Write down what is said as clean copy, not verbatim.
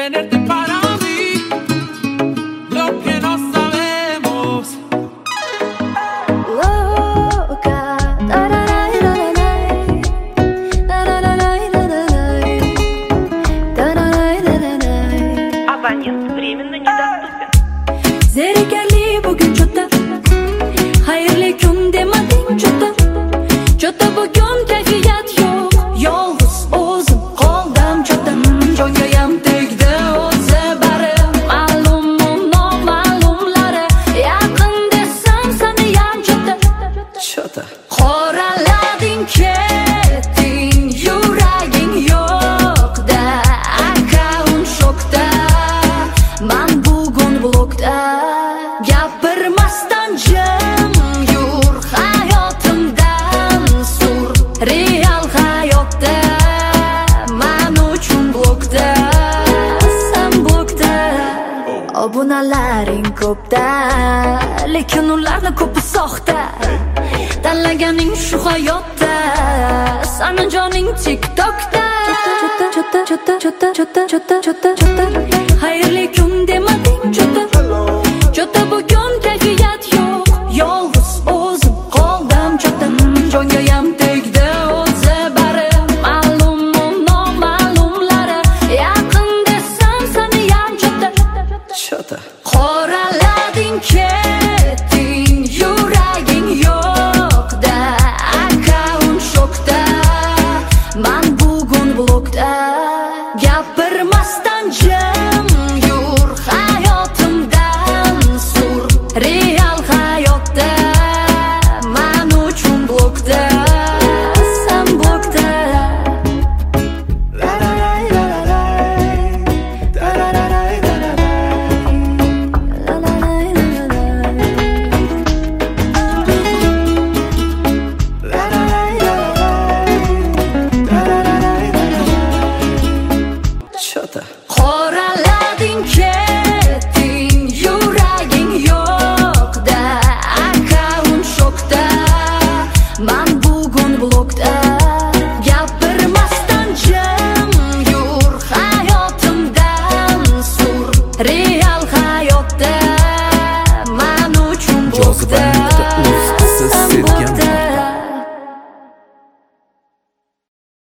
tenerte para mí, lo que no sabemos. Loca, Абонент временно недоступен. Zerikarli bugün cho'ta, xayrli kun demading cho'ta. Cho'ta bugun kayfiyat yo'q, yolg'iz o'zim qoldim cho'ta. Jongoyam tegdi o'zi bari, ma'lumu noma'lumlari. Yaqin desam saniyam cho'ta. Qoralading ketding, yuraging yo'qda, akkaunt shokda. Man bugun blokda, gapirmasdan jim yur, hayotimdan sur. Real hayotda man uchun blokda, sen blokda. Obunalaring ko'pda, lekin ularni ko'pi soxta. Tanlaganing shu hayotda, sani joning TikTokda. Xayrli kun demading cho'ta. Cho'ta bugun kayfiyat yo'q, yolg'iz o'zim qoldim cho'ta. Jongoyam